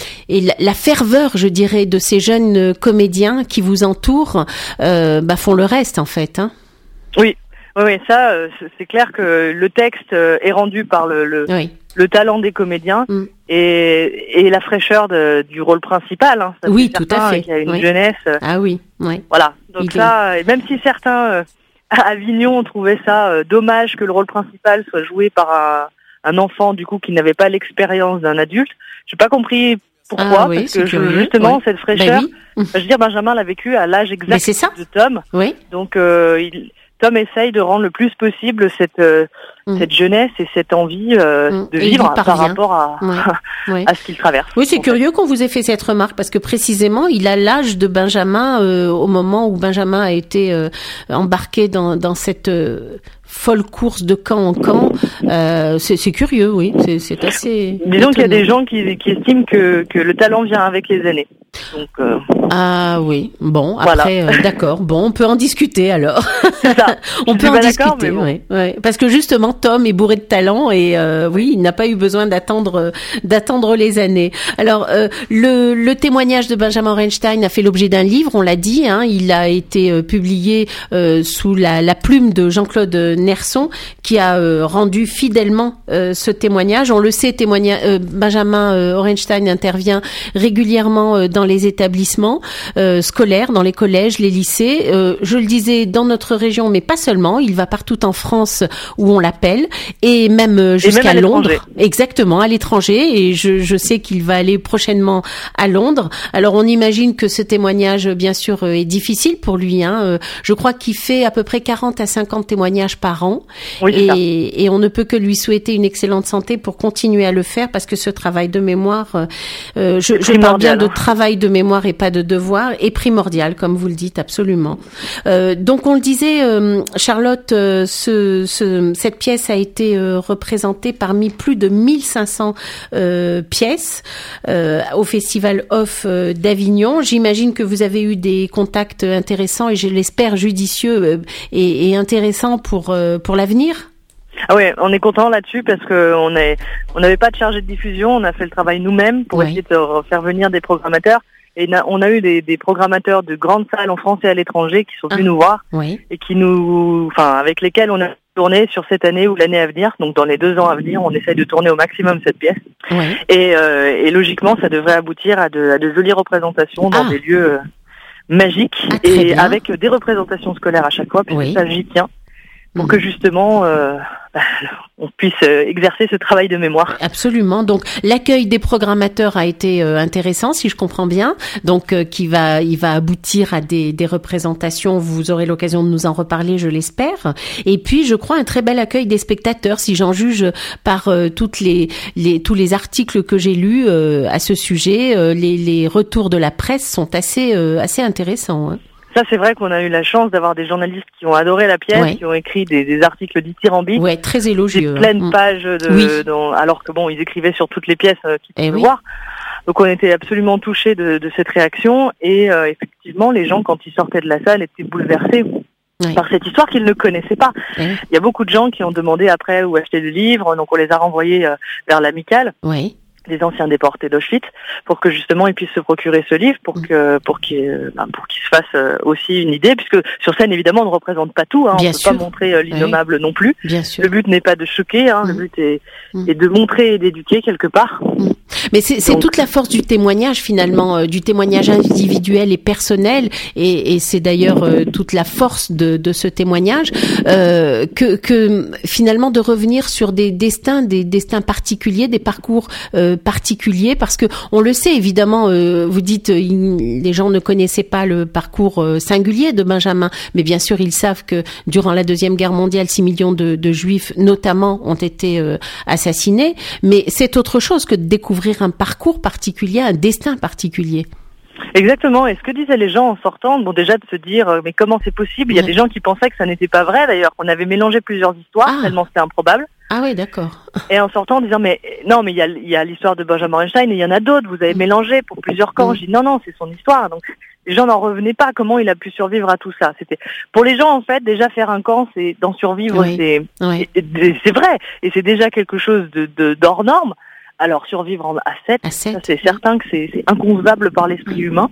la ferveur, je dirais, de ces jeunes comédiens qui vous entourent font le reste, en fait. Oui, ça, c'est clair que le texte est rendu par le talent des comédiens et la fraîcheur du rôle principal. Ça oui, tout à fait. Il y a une jeunesse. Ah oui, Voilà. Donc ça, même si certains à Avignon trouvaient ça dommage que le rôle principal soit joué par un enfant du coup qui n'avait pas l'expérience d'un adulte, j'ai pas compris pourquoi, parce que justement cette fraîcheur, je veux dire, Benjamin l'a vécu à l'âge exact de Tom. Oui. Donc Tom essaye de rendre le plus possible cette jeunesse et cette envie de vivre par rapport à ce qu'il traverse. Oui, c'est curieux qu'on vous ait fait cette remarque, parce que précisément, il a l'âge de Benjamin au moment où Benjamin a été embarqué dans cette folle course de camp en camp. C'est curieux, oui. C'est assez... Disons qu'il y a des gens qui estiment que le talent vient avec les années. Donc, ah oui, bon, après, d'accord. Bon, on peut en discuter alors. C'est ça. On peut en discuter, bon. Parce que justement, Tom est bourré de talent et il n'a pas eu besoin d'attendre les années. Alors, le témoignage de Benjamin Orenstein a fait l'objet d'un livre, on l'a dit. Il a été publié sous la plume de Jean-Claude Nerson, qui a rendu fidèlement ce témoignage. On le sait, Benjamin Orenstein intervient régulièrement dans les établissements. équipements scolaires dans les collèges, les lycées. Je le disais, dans notre région, mais pas seulement. Il va partout en France où on l'appelle, et même jusqu'à Londres. Exactement, à l'étranger. Et je sais qu'il va aller prochainement à Londres. Alors on imagine que ce témoignage, bien sûr, est difficile pour lui. Je crois qu'il fait à peu près 40 à 50 témoignages par an. Oui, et on ne peut que lui souhaiter une excellente santé pour continuer à le faire, parce que ce travail de mémoire, je parle bien de travail de mémoire et pas de devoir, est primordial, comme vous le dites, absolument. Donc on le disait, Charlotte, cette pièce a été représentée parmi plus de 1500 pièces au Festival Off d'Avignon. J'imagine que vous avez eu des contacts intéressants et je l'espère judicieux et intéressants pour l'avenir. Ah ouais, on est content là-dessus parce que on n'avait pas de chargé de diffusion, on a fait le travail nous-mêmes pour essayer de faire venir des programmateurs. Et on a eu des programmateurs de grandes salles en France et à l'étranger qui sont venus nous voir et avec lesquels on a tourné sur cette année ou l'année à venir. Donc dans les 2 ans à venir, on essaie de tourner au maximum cette pièce. Et logiquement, ça devrait aboutir à de jolies représentations dans des lieux magiques et avec des représentations scolaires à chaque fois, puisque ça j'y tiens. Pour que justement on puisse exercer ce travail de mémoire. Absolument. Donc l'accueil des programmateurs a été intéressant, si je comprends bien. Donc il va aboutir à des représentations. Vous aurez l'occasion de nous en reparler, je l'espère. Et puis je crois un très bel accueil des spectateurs, si j'en juge par tous les articles que j'ai lus à ce sujet. Les retours de la presse sont assez intéressants. Ça, c'est vrai qu'on a eu la chance d'avoir des journalistes qui ont adoré la pièce, qui ont écrit des articles dithyrambiques. Ouais, très élogieux. Des pleines pages alors que ils écrivaient sur toutes les pièces qu'ils pouvaient voir. Donc on était absolument touchés de cette réaction et effectivement, les gens, quand ils sortaient de la salle, étaient bouleversés par cette histoire qu'ils ne connaissaient pas. Il y a beaucoup de gens qui ont demandé après où acheter le livre, donc on les a renvoyés vers l'Amicale. Des anciens déportés d'Auschwitz, pour que justement ils puissent se procurer ce livre, pour qu'ils se fassent aussi une idée, puisque sur scène évidemment on ne représente pas tout, on ne peut pas montrer l'innommable non plus. Bien sûr. Le but n'est pas de choquer, le but est de montrer et d'éduquer quelque part. Mais c'est toute la force du témoignage finalement, du témoignage individuel et personnel, et c'est d'ailleurs toute la force de ce témoignage, que finalement de revenir sur des destins particuliers, des parcours particulier, parce que on le sait évidemment, vous dites les gens ne connaissaient pas le parcours singulier de Benjamin, mais bien sûr ils savent que durant la Deuxième Guerre mondiale 6 millions de Juifs notamment ont été assassinés, mais c'est autre chose que de découvrir un parcours particulier, un destin particulier. Exactement, et ce que disaient les gens en sortant, déjà de se dire mais comment c'est possible, il y a des gens qui pensaient que ça n'était pas vrai d'ailleurs, qu'on avait mélangé plusieurs histoires tellement c'était improbable. Ah oui, d'accord. Et en sortant en disant mais il y a l'histoire de Benjamin Reinstein et il y en a d'autres, vous avez mélangé pour plusieurs camps. Je dis non, c'est son histoire. Donc les gens n'en revenaient pas, comment il a pu survivre à tout ça. C'était pour les gens en fait, déjà faire un camp, c'est d'en survivre, c'est vrai et c'est déjà quelque chose de d'hors norme. Alors survivre à 7, ça, c'est certain que c'est inconcevable par l'esprit humain.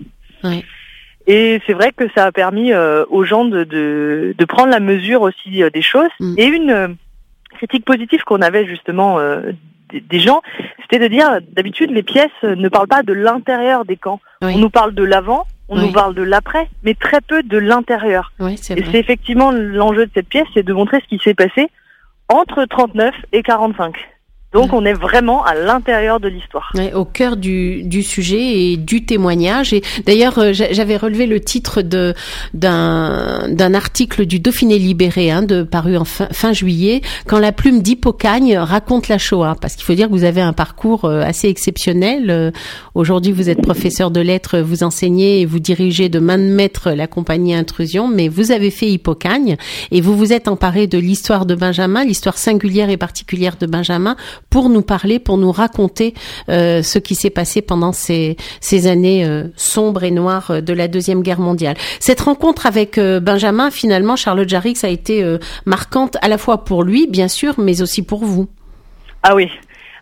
Et c'est vrai que ça a permis aux gens de prendre la mesure aussi des choses. Et une critique positive qu'on avait justement des gens, c'était de dire d'habitude les pièces ne parlent pas de l'intérieur des camps. On nous parle de l'avant, on nous parle de l'après, mais très peu de l'intérieur. Et c'est effectivement l'enjeu de cette pièce, c'est de montrer ce qui s'est passé entre 39 et 45. Donc on est vraiment à l'intérieur de l'histoire. Au cœur du sujet et du témoignage. Et d'ailleurs, j'avais relevé le titre d'un article du Dauphiné libéré, paru en fin juillet, quand la plume d'Hippocagne raconte la Shoah. Parce qu'il faut dire que vous avez un parcours assez exceptionnel. Aujourd'hui, vous êtes professeur de lettres, vous enseignez et vous dirigez de main de maître la compagnie Intrusion, mais vous avez fait Hippocagne et vous vous êtes emparé de l'histoire de Benjamin, l'histoire singulière et particulière de Benjamin, pour nous parler, pour nous raconter ce qui s'est passé pendant ces années sombres et noires de la Deuxième Guerre mondiale. Cette rencontre avec Benjamin, finalement, Charlotte Jarix, a été marquante à la fois pour lui, bien sûr, mais aussi pour vous. Ah oui,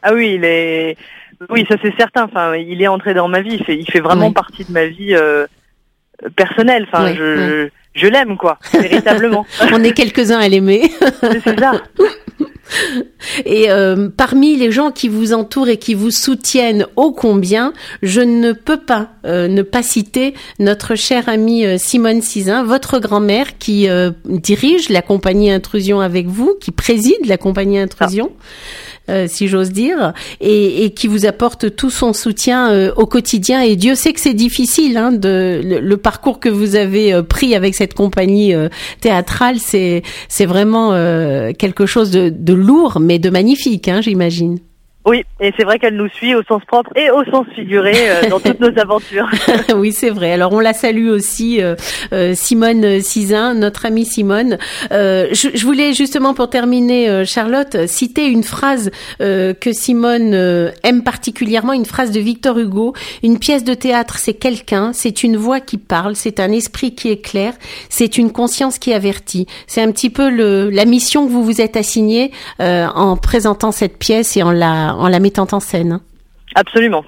oui, ça c'est certain. Enfin, il est entré dans ma vie. Il fait vraiment partie de ma vie personnelle. Enfin, je l'aime, quoi, véritablement. On est quelques-uns à l'aimer. C'est ça. Et parmi les gens qui vous entourent et qui vous soutiennent ô combien, je ne peux pas ne pas citer notre chère amie Simone Sizin, votre grand-mère qui dirige la compagnie Intrusion avec vous, qui préside la compagnie Intrusion. Si j'ose dire, et qui vous apporte tout son soutien au quotidien. Et Dieu sait que c'est difficile, hein, le parcours que vous avez pris avec cette compagnie théâtrale, c'est vraiment quelque chose de lourd, mais de magnifique, hein, j'imagine. Oui, et c'est vrai qu'elle nous suit au sens propre et au sens figuré dans toutes nos aventures. Oui, c'est vrai. Alors on la salue aussi, Simone Sizin, notre amie Simone. Je voulais justement pour terminer, Charlotte, citer une phrase que Simone aime particulièrement, une phrase de Victor Hugo. Une pièce de théâtre, c'est quelqu'un, c'est une voix qui parle, c'est un esprit qui éclaire, c'est une conscience qui avertit. C'est un petit peu la mission que vous vous êtes assignée en présentant cette pièce et en la mettant en scène. Absolument.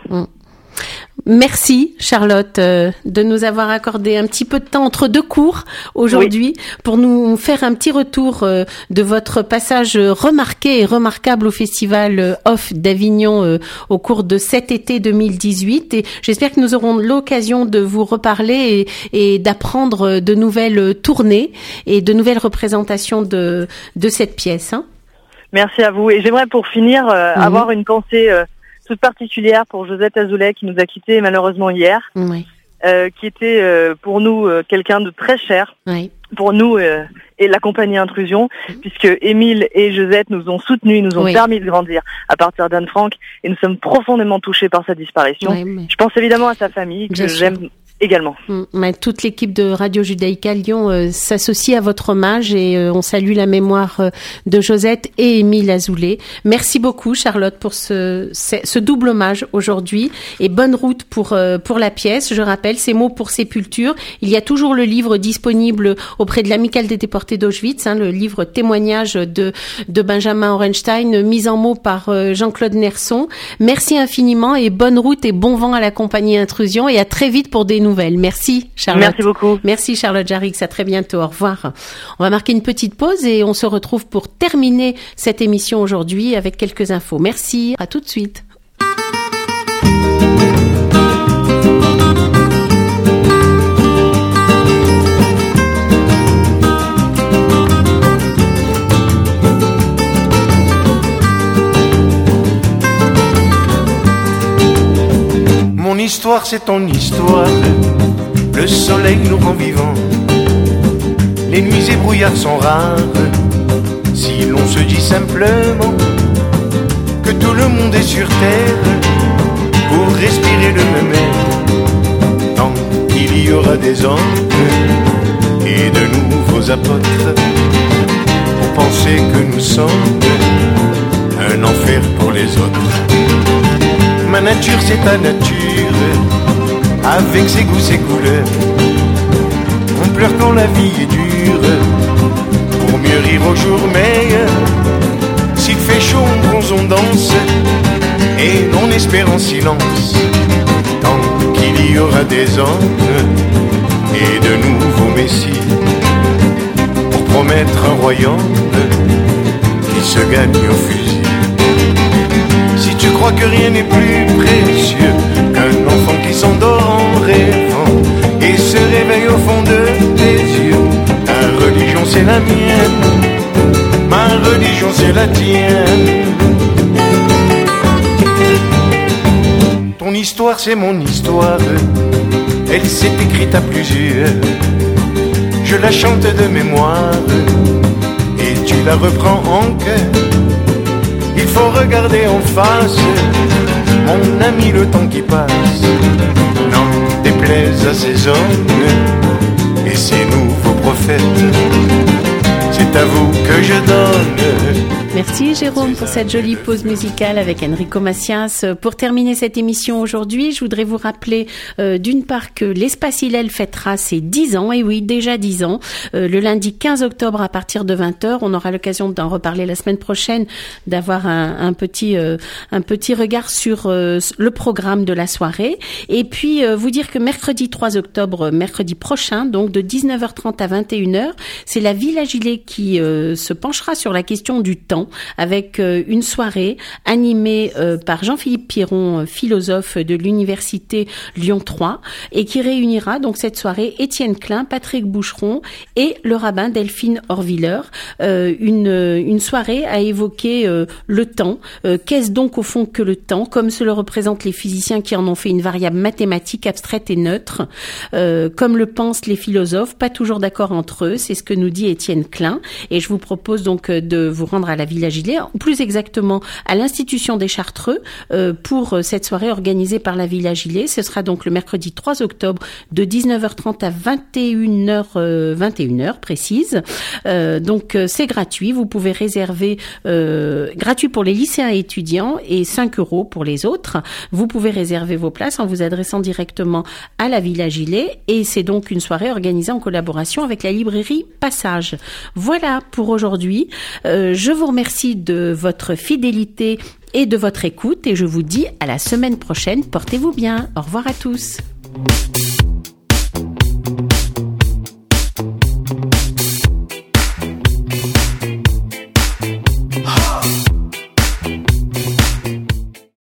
Merci Charlotte de nous avoir accordé un petit peu de temps entre deux cours aujourd'hui pour nous faire un petit retour de votre passage remarqué et remarquable au Festival Off d'Avignon au cours de cet été 2018, et j'espère que nous aurons l'occasion de vous reparler et d'apprendre de nouvelles tournées et de nouvelles représentations de cette pièce, hein. Merci à vous. Et j'aimerais pour finir avoir une pensée toute particulière pour Josette Azoulay qui nous a quittés malheureusement hier, qui était pour nous quelqu'un de très cher, pour nous et la compagnie Intrusion, puisque Émile et Josette nous ont soutenus, nous ont permis de grandir à partir d'Anne Frank, et nous sommes profondément touchés par sa disparition. Je pense évidemment à sa famille que j'aime également. Toute l'équipe de Radio Judaïka Lyon s'associe à votre hommage et on salue la mémoire de Josette et Émile Azoulay. Merci beaucoup Charlotte pour ce double hommage aujourd'hui, et bonne route pour la pièce. Je rappelle, Ces mots pour sépulture. Il y a toujours le livre disponible auprès de l'Amicale des déportés d'Auschwitz, le livre témoignage de Benjamin Orenstein, mis en mots par Jean-Claude Nerson. Merci infiniment et bonne route et bon vent à la compagnie Intrusion, et à très vite pour des nouvelles. Merci Charlotte. Merci beaucoup. Merci Charlotte Jarix, à très bientôt, au revoir. On va marquer une petite pause et on se retrouve pour terminer cette émission aujourd'hui avec quelques infos. Merci, à tout de suite. Mon histoire, c'est ton histoire. Le soleil nous rend vivants. Les nuits et brouillards sont rares. Si l'on se dit simplement que tout le monde est sur terre pour respirer le même air, tant qu'il y aura des hommes et de nouveaux apôtres pour penser que nous sommes un enfer pour les autres. Ma nature, c'est ta nature, avec ses goûts, ses couleurs. On pleure quand la vie est dure, pour mieux rire au jour meilleur. S'il fait chaud, on bronze, on danse, et on espère en silence, tant qu'il y aura des hommes et de nouveaux messies, pour promettre un royaume qui se gagne au fusil. Si tu crois que rien n'est plus précieux qu'un enfant qui s'endort en rêvant et se réveille au fond de tes yeux, ta religion c'est la mienne, ma religion c'est la tienne. Ton histoire c'est mon histoire, elle s'est écrite à plusieurs. Je la chante de mémoire et tu la reprends en cœur. Il faut regarder en face, mon ami, le temps qui passe n'en déplaise à ces hommes et ces nouveaux prophètes. C'est à vous que je donne. Merci Jérôme pour cette jolie pause musicale avec Enrico Macias. Pour terminer cette émission aujourd'hui, je voudrais vous rappeler d'une part que l'Espace Hillel fêtera ses 10 ans, et oui, déjà 10 ans, le lundi 15 octobre à partir de 20h. On aura l'occasion d'en reparler la semaine prochaine, d'avoir un petit regard sur le programme de la soirée. Et puis vous dire que mercredi 3 octobre, mercredi prochain, donc de 19h30 à 21h, c'est la Villa Gilet qui se penchera sur la question du temps. avec une soirée animée par Jean-Philippe Piron, philosophe de l'université Lyon 3, et qui réunira donc cette soirée Étienne Klein, Patrick Boucheron et le rabbin Delphine Horviller. Une soirée à évoquer le temps. Qu'est-ce donc au fond que le temps, comme se le représentent les physiciens qui en ont fait une variable mathématique abstraite et neutre, comme le pensent les philosophes, pas toujours d'accord entre eux, c'est ce que nous dit Étienne Klein. Et je vous propose donc de vous rendre à la Villa Gilet, plus exactement à l'Institution des Chartreux, pour cette soirée organisée par la Villa Gilet. Ce sera donc le mercredi 3 octobre de 19h30 à 21h précise. Donc c'est gratuit, vous pouvez réserver, gratuit pour les lycéens et étudiants et 5 € pour les autres. Vous pouvez réserver vos places en vous adressant directement à la Villa Gilet, et c'est donc une soirée organisée en collaboration avec la librairie Passage. Voilà pour aujourd'hui. Je vous remercie de votre fidélité et de votre écoute, et je vous dis à la semaine prochaine. Portez-vous bien. Au revoir à tous.